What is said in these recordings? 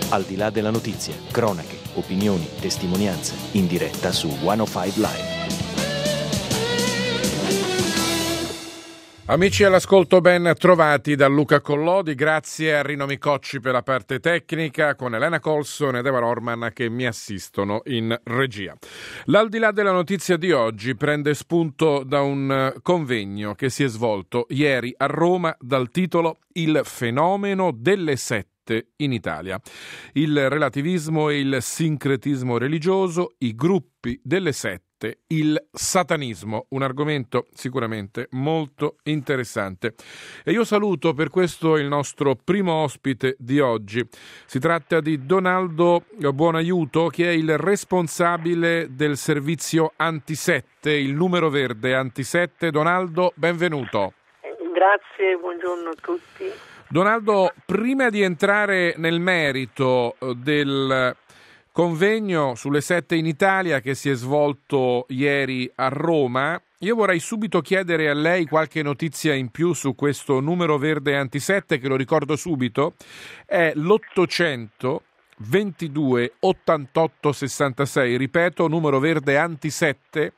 Al di là della notizia, cronache, opinioni, testimonianze, in diretta su 105 Live. Amici all'ascolto, ben trovati da Luca Collodi, grazie a Rino Micocci per la parte tecnica, con Elena Colson ed Eva Orman che mi assistono in regia. L'Al di là della notizia di oggi prende spunto da un convegno che si è svolto ieri a Roma dal titolo Il fenomeno delle sette in Italia. Il relativismo e il sincretismo religioso, i gruppi delle sette, il satanismo, un argomento sicuramente molto interessante. E io saluto per questo il nostro primo ospite di oggi. Si tratta di Donaldo Buonaiuto, che è il responsabile del servizio Antisette, il numero verde Antisette. Donaldo, benvenuto. Grazie, buongiorno a tutti. Donaldo, prima di entrare nel merito del convegno sulle sette in Italia che si è svolto ieri a Roma, io vorrei subito chiedere a lei qualche notizia in più su questo numero verde Antisette, che lo ricordo subito, è l'800 22 88 66, ripeto, numero verde Antisette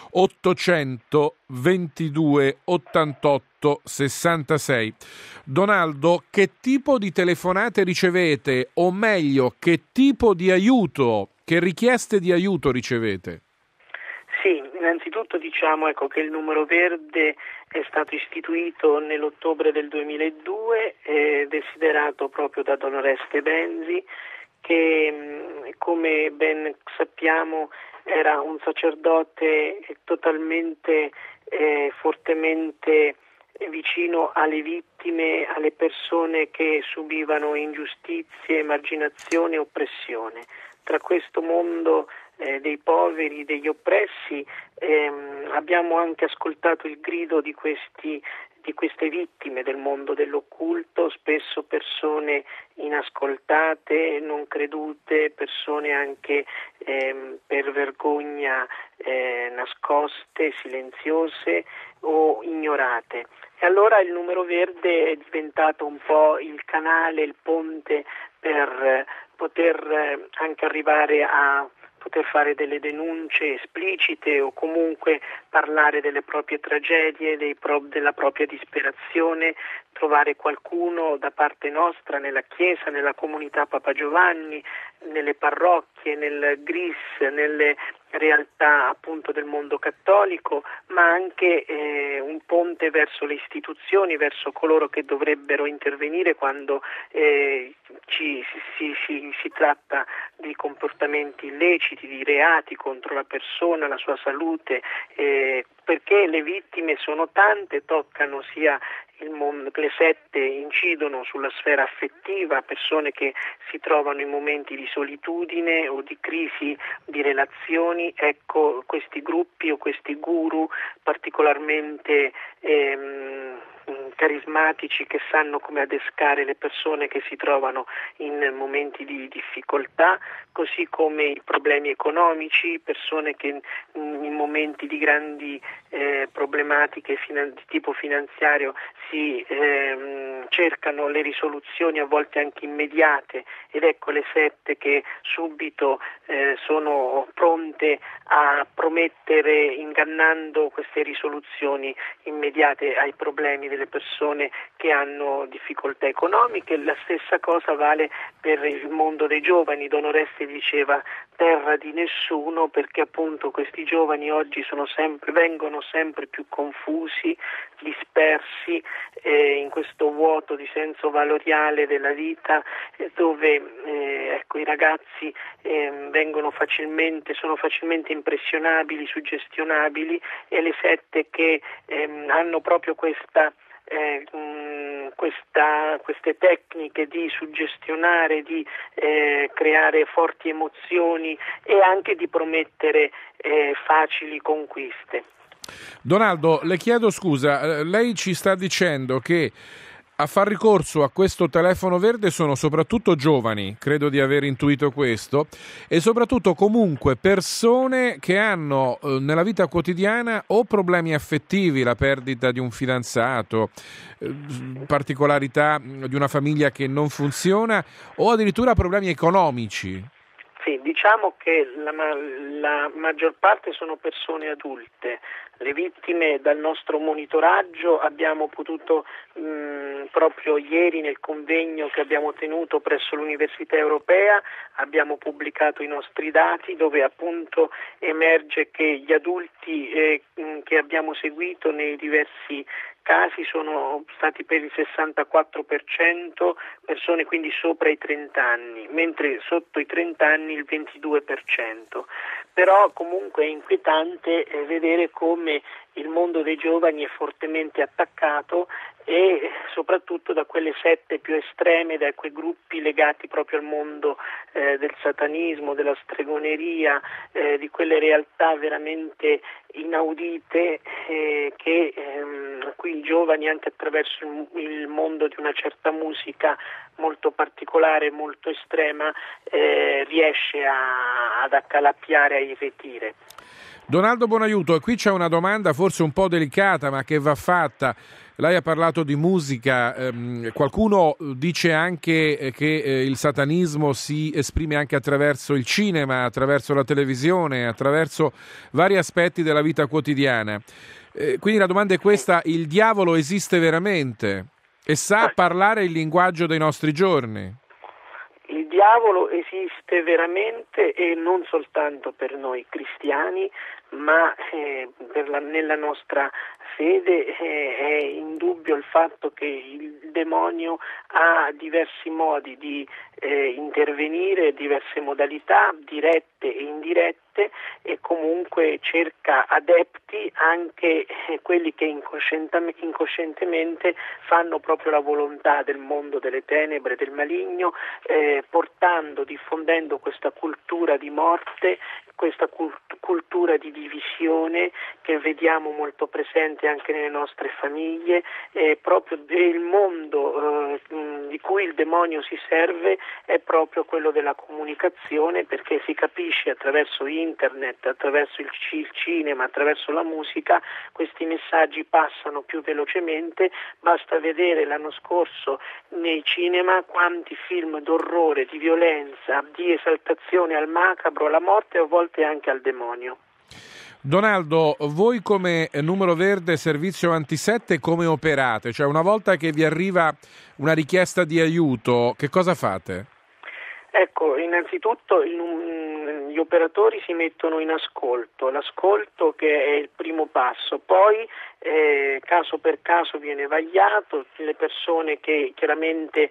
800 22 88 66. Donaldo, che tipo di telefonate ricevete, o meglio, che tipo di aiuto, che richieste di aiuto ricevete? Sì, innanzitutto diciamo che il numero verde è stato istituito nell'ottobre del 2002, desiderato proprio da Don Oreste Benzi, che come ben sappiamo era un sacerdote totalmente, fortemente vicino alle vittime, alle persone che subivano ingiustizie, emarginazione e oppressione. Tra questo mondo dei poveri, degli oppressi, abbiamo anche ascoltato il grido di queste vittime del mondo dell'occulto, spesso persone inascoltate, non credute, persone anche per vergogna nascoste, silenziose o ignorate. E allora il numero verde è diventato un po' il canale, il ponte per poter anche arrivare a poter fare delle denunce esplicite o comunque parlare delle proprie tragedie, della propria disperazione, trovare qualcuno da parte nostra nella Chiesa, nella comunità Papa Giovanni, nelle parrocchie, nel GRIS, nelle realtà appunto del mondo cattolico, ma anche un ponte verso le istituzioni, verso coloro che dovrebbero intervenire quando si tratta di comportamenti illeciti, di reati contro la persona, la sua salute, perché le vittime sono tante, toccano sia il mondo, le sette incidono sulla sfera affettiva, persone che si trovano in momenti di solitudine o di crisi di relazioni. Ecco, questi gruppi o questi guru particolarmente carismatici, che sanno come adescare le persone che si trovano in momenti di difficoltà, così come i problemi economici, persone che in momenti di grandi problematiche di tipo finanziario cercano le risoluzioni a volte anche immediate, ed ecco le sette che subito sono pronte a promettere, ingannando queste risoluzioni immediate ai problemi delle persone che hanno difficoltà economiche. La stessa cosa vale per il mondo dei giovani. Don Oreste diceva terra di nessuno, perché appunto questi giovani oggi vengono sempre più confusi, dispersi in questo vuoto di senso valoriale della vita, dove i ragazzi sono facilmente impressionabili, suggestionabili, e le sette che hanno proprio queste tecniche di suggestionare, di creare forti emozioni e anche di promettere facili conquiste. Donaldo, le chiedo scusa, lei ci sta dicendo che A far ricorso a questo telefono verde sono soprattutto giovani, credo di aver intuito questo, e soprattutto comunque persone che hanno nella vita quotidiana o problemi affettivi, la perdita di un fidanzato, particolarità di una famiglia che non funziona, o addirittura problemi economici. Sì, diciamo che la maggior parte sono persone adulte. Le vittime dal nostro monitoraggio abbiamo potuto proprio ieri nel convegno che abbiamo tenuto presso l'Università Europea abbiamo pubblicato i nostri dati dove appunto emerge che gli adulti che abbiamo seguito nei diversi casi sono stati per il 64% persone quindi sopra i 30 anni, mentre sotto i 30 anni il 22%. Però comunque è inquietante vedere come il mondo dei giovani è fortemente attaccato e soprattutto da quelle sette più estreme, da quei gruppi legati proprio al mondo del satanismo, della stregoneria, di quelle realtà veramente inaudite a cui i giovani anche attraverso il mondo di una certa musica molto particolare, molto estrema, riesce ad accalappiare, a irretire. Donaldo Bonaiuto, qui c'è una domanda forse un po' delicata ma che va fatta. Lei ha parlato di musica, qualcuno dice anche che il satanismo si esprime anche attraverso il cinema, attraverso la televisione, attraverso vari aspetti della vita quotidiana. Quindi la domanda è questa: il diavolo esiste veramente e sa parlare il linguaggio dei nostri giorni? Il diavolo esiste veramente e non soltanto per noi cristiani, ma nella nostra fede è indubbio il fatto che il demonio ha diversi modi di intervenire, diverse modalità dirette e indirette, e comunque cerca adepti, anche quelli che incoscientemente fanno proprio la volontà del mondo delle tenebre, del maligno, diffondendo questa cultura di morte, questa cultura di divisione che vediamo molto presente anche nelle nostre famiglie. Proprio il mondo di cui il demonio si serve è proprio quello della comunicazione, perché si capisce attraverso internet, attraverso il cinema, attraverso la musica, questi messaggi passano più velocemente. Basta vedere l'anno scorso nei cinema quanti film d'orrore, di violenza, di esaltazione al macabro, alla morte e a volte anche al demonio. Donaldo, voi come Numero Verde Servizio Anti-7 come operate? Cioè, una volta che vi arriva una richiesta di aiuto, che cosa fate? Ecco, innanzitutto gli operatori si mettono in ascolto, l'ascolto che è il primo passo, poi caso per caso viene vagliato, le persone che chiaramente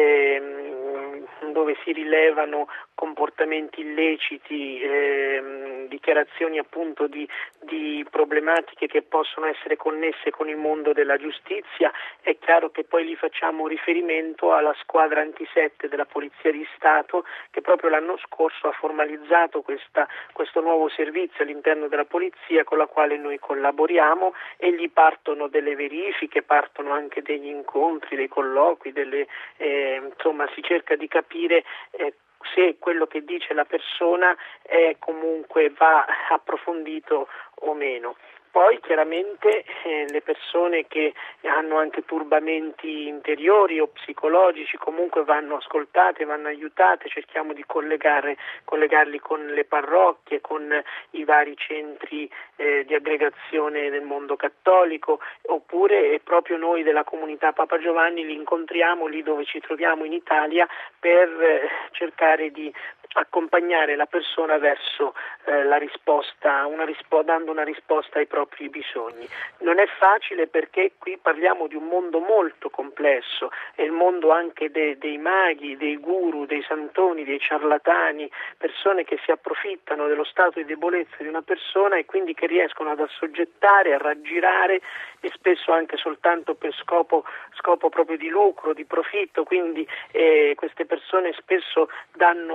dove si rilevano comportamenti illeciti, dichiarazioni appunto di problematiche che possono essere connesse con il mondo della giustizia, è chiaro che poi li facciamo riferimento alla squadra anti-7 della Polizia di Stato, che proprio l'anno scorso ha formalizzato questo nuovo servizio all'interno della Polizia, con la quale noi collaboriamo, e gli partono delle verifiche, partono anche degli incontri, dei colloqui, insomma si cerca di capire se quello che dice la persona comunque va approfondito o meno. Poi chiaramente le persone che hanno anche turbamenti interiori o psicologici comunque vanno ascoltate, vanno aiutate, cerchiamo di collegarli con le parrocchie, con i vari centri di aggregazione del mondo cattolico, oppure proprio noi della comunità Papa Giovanni li incontriamo lì dove ci troviamo in Italia per cercare di accompagnare la persona verso la risposta, dando una risposta ai propri bisogni. Non è facile perché qui parliamo di un mondo molto complesso, è il mondo anche dei maghi, dei guru, dei santoni, dei ciarlatani, persone che si approfittano dello stato di debolezza di una persona e quindi che riescono ad assoggettare, a raggirare, e spesso anche soltanto per scopo proprio di lucro, di profitto, quindi queste persone spesso danno consigli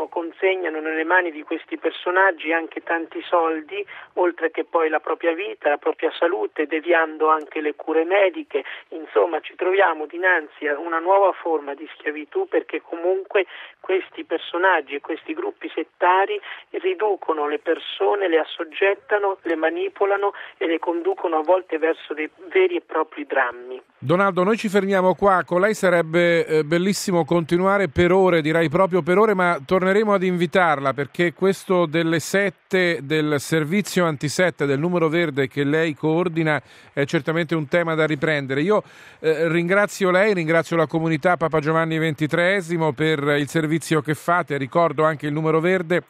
consegnano nelle mani di questi personaggi anche tanti soldi, oltre che poi la propria vita, la propria salute, deviando anche le cure mediche. Insomma, ci troviamo dinanzi a una nuova forma di schiavitù, perché comunque questi personaggi e questi gruppi settari riducono le persone, le assoggettano, le manipolano e le conducono a volte verso dei veri e propri drammi. Donaldo, noi ci fermiamo qua. Con lei sarebbe bellissimo continuare per ore, direi proprio per ore, ma torneremo ad invitarla, perché questo delle sette, del servizio antisette, del numero verde che lei coordina, è certamente un tema da riprendere. Io ringrazio lei, ringrazio la comunità Papa Giovanni XXIII per il servizio che fate. Ricordo anche il numero verde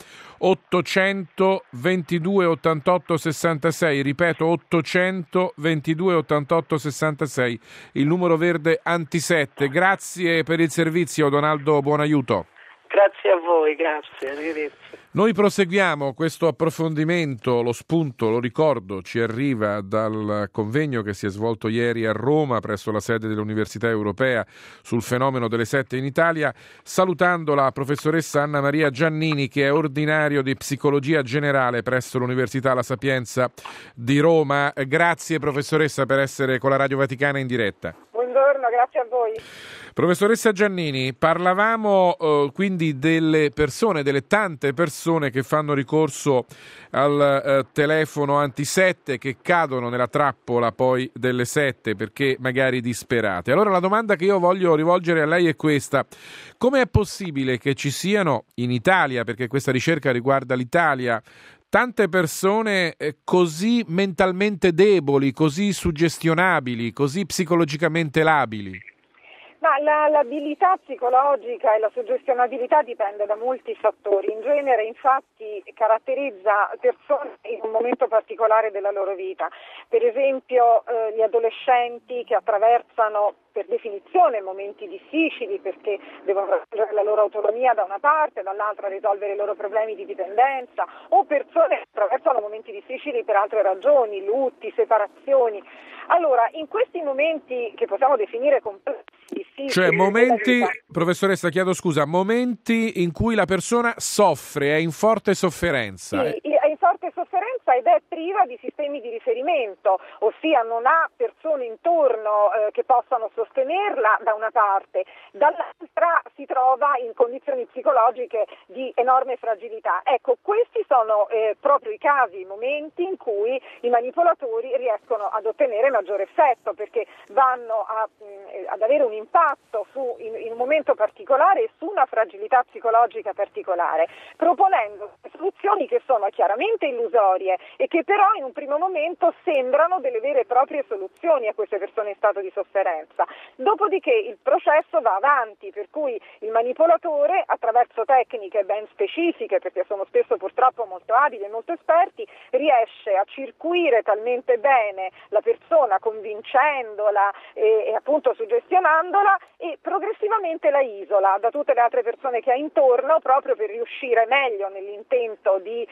800 22 88 66, ripeto 800 22 88 66, il numero verde antisette. Grazie per il servizio, Donaldo Buonaiuto. Grazie a voi, grazie, arrivederci. Noi proseguiamo questo approfondimento, lo spunto, lo ricordo, ci arriva dal convegno che si è svolto ieri a Roma presso la sede dell'Università Europea sul fenomeno delle sette in Italia, salutando la professoressa Anna Maria Giannini, che è ordinario di psicologia generale presso l'Università La Sapienza di Roma. Grazie professoressa per essere con la Radio Vaticana in diretta. Buongiorno, grazie a voi. Professoressa Giannini, parlavamo quindi delle persone, delle tante persone che fanno ricorso al telefono antisette, che cadono nella trappola poi delle sette perché magari disperate. Allora la domanda che io voglio rivolgere a lei è questa: come è possibile che ci siano in Italia, perché questa ricerca riguarda l'Italia, tante persone così mentalmente deboli, così suggestionabili, così psicologicamente labili? Ma l'abilità psicologica e la suggestionabilità dipende da molti fattori. In genere, infatti, caratterizza persone in un momento particolare della loro vita. Per esempio, gli adolescenti che attraversano per definizione momenti difficili, perché devono raggiungere la loro autonomia da una parte, dall'altra risolvere i loro problemi di dipendenza, o persone che attraversano momenti difficili per altre ragioni, lutti, separazioni. Allora, in questi momenti che possiamo definire complessi, difficili, cioè momenti, professoressa, chiedo scusa, momenti in cui la persona soffre, è in forte sofferenza. Sì, è in forte sofferenza ed è priva di sistemi di riferimento, ossia non ha persone intorno che possano sostenerla da una parte, dall'altra si trova in condizioni psicologiche di enorme fragilità. Ecco, questi sono proprio i casi, i momenti in cui i manipolatori riescono ad ottenere maggiore effetto, perché vanno ad avere un impatto in un momento particolare e su una fragilità psicologica particolare, proponendo soluzioni che sono chiaramente illusorie e che però in un primo momento sembrano delle vere e proprie soluzioni a queste persone in stato di sofferenza. Dopodiché il processo va avanti, per cui il manipolatore, attraverso tecniche ben specifiche, perché sono spesso purtroppo molto abili e molto esperti, riesce a circuire talmente bene la persona, convincendola e appunto suggestionandola, e progressivamente la isola da tutte le altre persone che ha intorno, proprio per riuscire meglio nell'intento di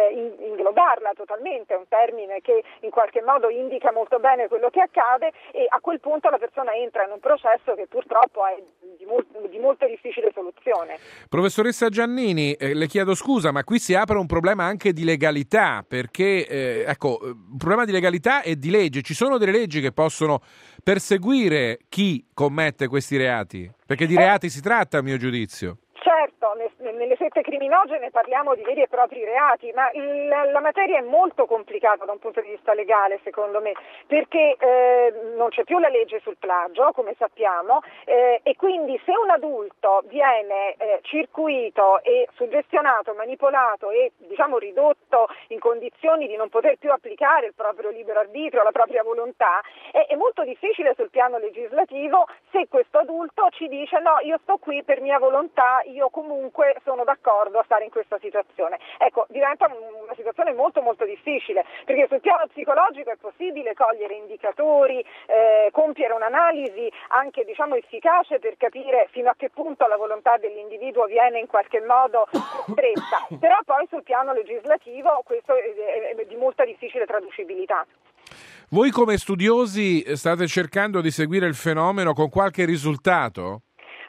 inglobarla totalmente. È un termine che in qualche modo indica molto bene quello che accade, e a quel punto la persona entra in un processo che purtroppo è di molto difficile soluzione. Professoressa Giannini, le chiedo scusa, ma qui si apre un problema anche di legalità, perché un problema di legalità e di legge. Ci sono delle leggi che possono perseguire chi commette questi reati? Perché di reati si tratta, a mio giudizio. Certo, nelle sette criminogene parliamo di veri e propri reati, ma la materia è molto complicata da un punto di vista legale, secondo me, perché non c'è più la legge sul plagio, come sappiamo, e quindi se un adulto viene circuito e suggestionato, manipolato e ridotto in condizioni di non poter più applicare il proprio libero arbitrio, la propria volontà, è molto difficile sul piano legislativo se questo adulto ci dice: no, io sto qui per mia volontà, io comunque sono d'accordo a stare in questa situazione. Ecco, diventa una situazione molto molto difficile, perché sul piano psicologico è possibile cogliere indicatori, compiere un'analisi anche efficace per capire fino a che punto la volontà dell'individuo viene in qualche modo stretta, però poi sul piano legislativo questo è di molta difficile traducibilità. Voi come studiosi state cercando di seguire il fenomeno con qualche risultato?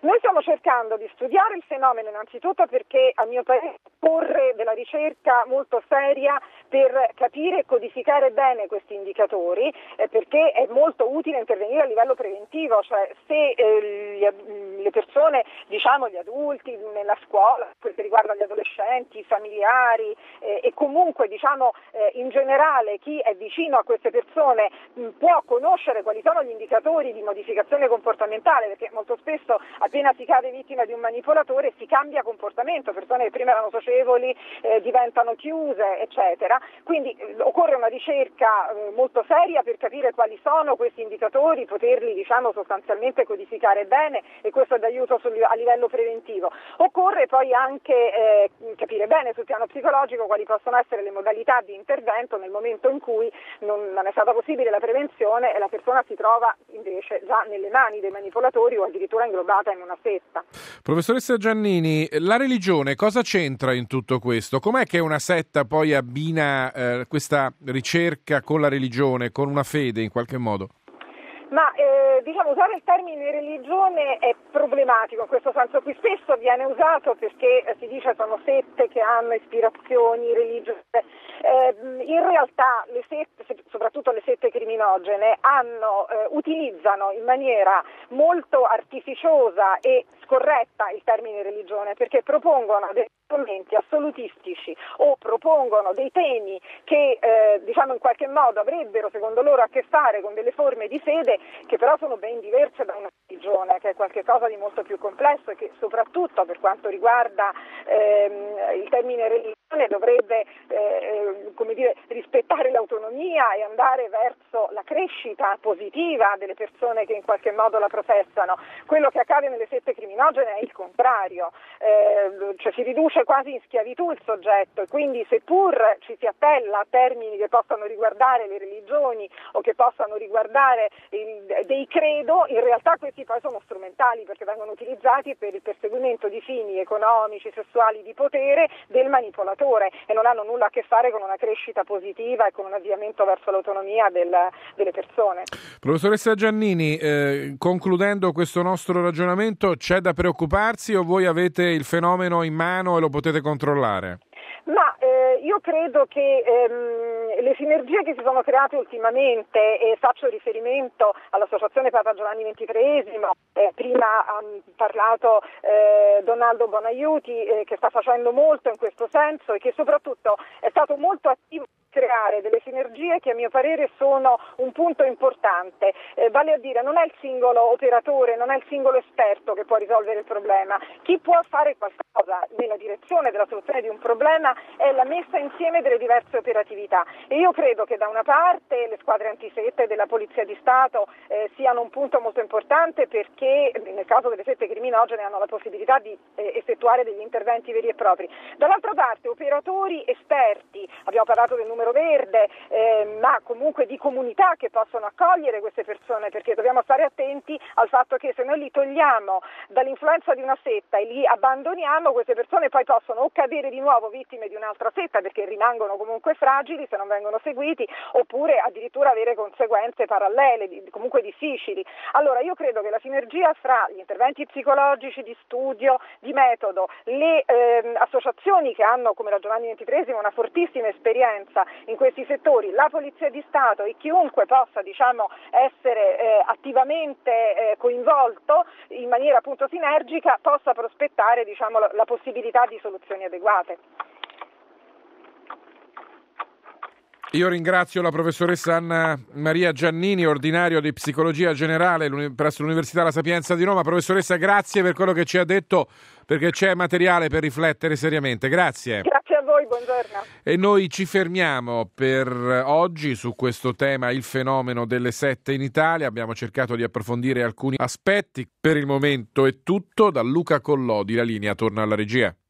Noi stiamo cercando di studiare il fenomeno innanzitutto perché a mio parere occorre della ricerca molto seria per capire e codificare bene questi indicatori, perché è molto utile intervenire a livello preventivo, cioè se le persone, diciamo gli adulti nella scuola, quel che riguarda gli adolescenti, i familiari e comunque diciamo in generale chi è vicino a queste persone può conoscere quali sono gli indicatori di modificazione comportamentale, perché molto spesso appena si cade vittima di un manipolatore si cambia comportamento, persone che prima erano socievoli diventano chiuse, eccetera. Quindi occorre una ricerca molto seria per capire quali sono questi indicatori, poterli diciamo sostanzialmente codificare bene, e questo è d'aiuto a livello preventivo. Occorre poi anche capire bene sul piano psicologico quali possono essere le modalità di intervento nel momento in cui non è stata possibile la prevenzione e la persona si trova invece già nelle mani dei manipolatori o addirittura inglobata in una setta. Professoressa Giannini, la religione cosa c'entra in tutto questo? Com'è che una setta poi abbina questa ricerca con la religione, con una fede in qualche modo? Ma diciamo usare il termine religione è problematico in questo senso. Qui spesso viene usato perché si dice sono sette che hanno ispirazioni religiose. In realtà le sette, soprattutto le sette criminogene, utilizzano in maniera molto artificiosa e scorretta il termine religione, perché propongono dei argomenti assolutistici o propongono dei temi che diciamo in qualche modo avrebbero secondo loro a che fare con delle forme di fede che però sono ben diverse da una religione, che è qualcosa di molto più complesso e che soprattutto per quanto riguarda il termine religione dovrebbe come dire, rispettare l'autonomia e andare verso la crescita positiva delle persone che in qualche modo la professano. Quello che accade nelle sette criminogene è il contrario, cioè si riduce quasi in schiavitù il soggetto, e quindi seppur ci si appella a termini che possano riguardare le religioni o che possano riguardare dei credo, in realtà questi poi sono strumentali perché vengono utilizzati per il perseguimento di fini economici, sessuali, di potere del manipolatore e non hanno nulla a che fare con una crescita positiva e con un avviamento verso l'autonomia delle persone. Professoressa Giannini, concludendo questo nostro ragionamento, c'è da preoccuparsi o voi avete il fenomeno in mano e lo potete controllare? Ma io credo che le sinergie che si sono create ultimamente, e faccio riferimento all'Associazione Papa Giovanni XXIII, prima ha parlato Donaldo Bonaiuti, che sta facendo molto in questo senso e che soprattutto è stato molto attivo creare delle sinergie che a mio parere sono un punto importante, vale a dire non è il singolo operatore, non è il singolo esperto che può risolvere il problema, chi può fare qualcosa nella direzione della soluzione di un problema è la messa insieme delle diverse operatività, e io credo che da una parte le squadre antisette della Polizia di Stato siano un punto molto importante perché nel caso delle sette criminogene hanno la possibilità di effettuare degli interventi veri e propri, dall'altra parte operatori esperti, abbiamo parlato del numero verde, ma comunque di comunità che possono accogliere queste persone, perché dobbiamo stare attenti al fatto che se noi li togliamo dall'influenza di una setta e li abbandoniamo, queste persone poi possono o cadere di nuovo vittime di un'altra setta perché rimangono comunque fragili se non vengono seguiti, oppure addirittura avere conseguenze parallele, comunque difficili. Allora io credo che la sinergia fra gli interventi psicologici, di studio, di metodo, le associazioni che hanno come la Giovanni XXIII una fortissima esperienza in questi settori, la Polizia di Stato e chiunque possa essere attivamente coinvolto in maniera appunto sinergica possa prospettare la possibilità di soluzioni adeguate. Io ringrazio la professoressa Anna Maria Giannini, ordinario di Psicologia Generale presso l'Università La Sapienza di Roma. Professoressa, grazie per quello che ci ha detto, perché c'è materiale per riflettere seriamente. Grazie. Grazie a voi, buongiorno. E noi ci fermiamo per oggi su questo tema, il fenomeno delle sette in Italia. Abbiamo cercato di approfondire alcuni aspetti. Per il momento è tutto. Da Luca Collodi la linea torna alla regia.